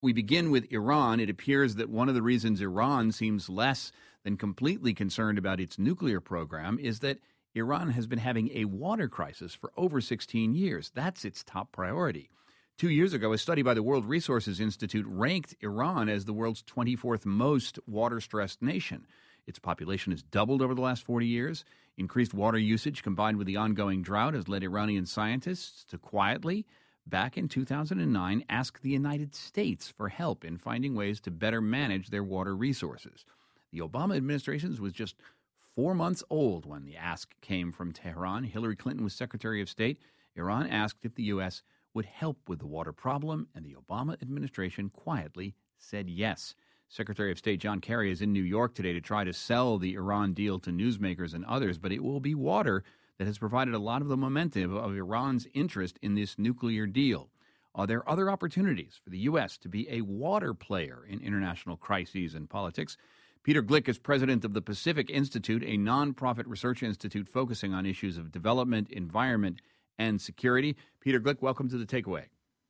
We begin with Iran. It appears that one of the reasons Iran seems less than completely concerned about its nuclear program is that Iran has been having a water crisis for over 16 years. That's its top priority. 2 years ago, a study by the World Resources Institute ranked Iran as the world's 24th most water-stressed nation. Its population has doubled over the last 40 years. Increased water usage combined with the ongoing drought has led Iranian scientists to quietly, back in 2009, ask the United States for help in finding ways to better manage their water resources. The Obama administration was just 4 months old when the ask came from Tehran. Hillary Clinton was Secretary of State. Iran asked if the U.S. would help with the water problem, and the Obama administration quietly said yes. Secretary of State John Kerry is in New York today to try to sell the Iran deal to newsmakers and others, but it will be water that has provided a lot of the momentum of Iran's interest in this nuclear deal. Are there other opportunities for the U.S. to be a water player in international crises and politics? Peter Glick is president of the Pacific Institute, a nonprofit research institute focusing on issues of development, environment, and security. Peter Glick, welcome to The Takeaway.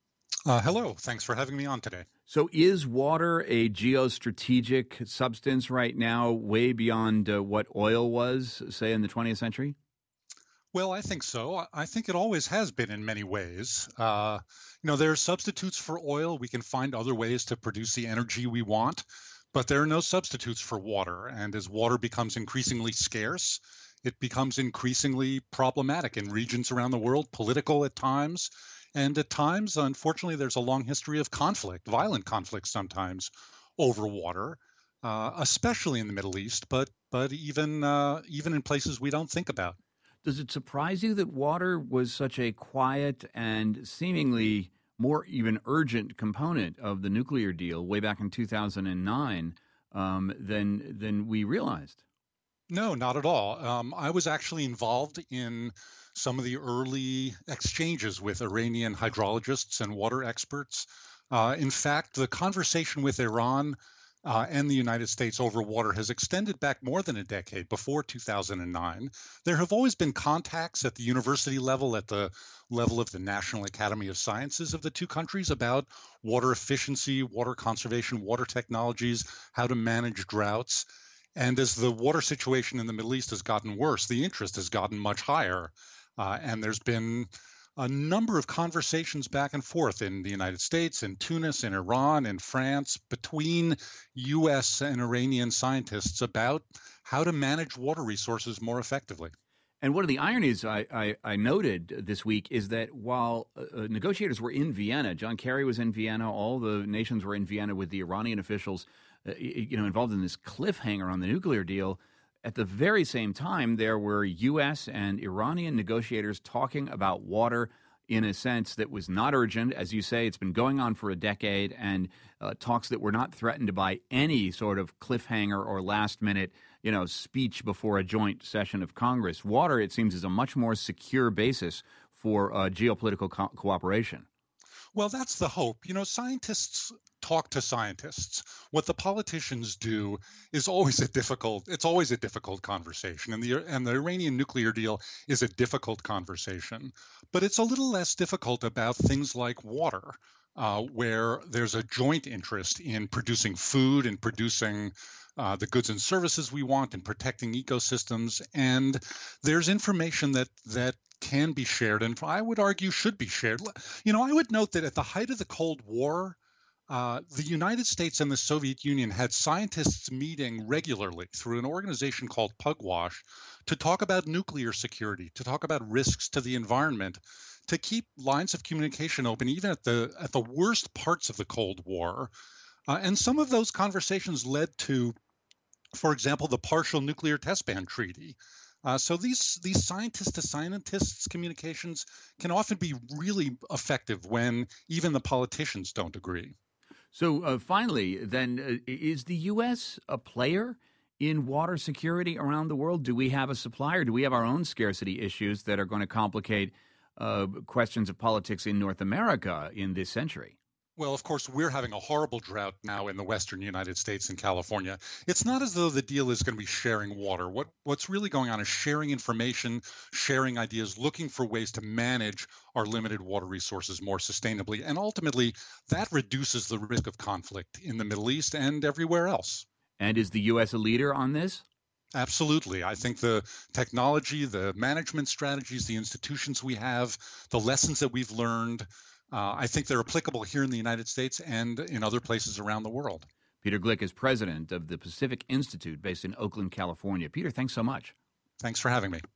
Hello. Thanks for having me on today. So is water a geostrategic substance right now, way beyond what oil was, say, in the 20th century? Well, I think so. I think it always has been in many ways. There are substitutes for oil. We can find other ways to produce the energy we want, but there are no substitutes for water. And as water becomes increasingly scarce, it becomes increasingly problematic in regions around the world, political at times. And at times, unfortunately, there's a long history of conflict, violent conflict sometimes, over water, especially in the Middle East, but even in places we don't think about. Does it surprise you that water was such a quiet and seemingly more even urgent component of the nuclear deal way back in 2009 than we realized? No, not at all. I was actually involved in some of the early exchanges with Iranian hydrologists and water experts. In fact, the conversation with Iran and the United States over water has extended back more than a decade, before 2009. There have always been contacts at the university level, at the level of the National Academy of Sciences of the two countries, about water efficiency, water conservation, water technologies, how to manage droughts. And as the water situation in the Middle East has gotten worse, the interest has gotten much higher. And there's been a number of conversations back and forth in the United States, in Tunis, in Iran, in France, between U.S. and Iranian scientists about how to manage water resources more effectively. And one of the ironies I noted this week is that while negotiators were in Vienna, John Kerry was in Vienna, all the nations were in Vienna with the Iranian officials involved in this cliffhanger on the nuclear deal. At the very same time, there were U.S. and Iranian negotiators talking about water in a sense that was not urgent. As you say, it's been going on for a decade, and talks that were not threatened by any sort of cliffhanger or last-minute, speech before a joint session of Congress. Water, it seems, is a much more secure basis for geopolitical cooperation. Well, that's the hope. Scientists talk to scientists. What the politicians do is always a difficult conversation. And the Iranian nuclear deal is a difficult conversation. But it's a little less difficult about things like water, where there's a joint interest in producing food and producing the goods and services we want and protecting ecosystems. And there's information that can be shared, and I would argue should be shared. I would note that at the height of the Cold War, the United States and the Soviet Union had scientists meeting regularly through an organization called Pugwash to talk about nuclear security, to talk about risks to the environment, to keep lines of communication open even at the worst parts of the Cold War. And some of those conversations led to, for example, the Partial Nuclear Test Ban Treaty. So these scientist-to-scientists communications can often be really effective when even the politicians don't agree. So finally, then, is the U.S. a player in water security around the world? Do we have a supplier? Do we have our own scarcity issues that are going to complicate questions of politics in North America in this century? Well, of course, we're having a horrible drought now in the western United States and California. It's not as though the deal is going to be sharing water. What's really going on is sharing information, sharing ideas, looking for ways to manage our limited water resources more sustainably. And ultimately, that reduces the risk of conflict in the Middle East and everywhere else. And is the U.S. a leader on this? Absolutely. I think the technology, the management strategies, the institutions we have, the lessons that we've learned, I think they're applicable here in the United States and in other places around the world. Peter Glick is president of the Pacific Institute based in Oakland, California. Peter, thanks so much. Thanks for having me.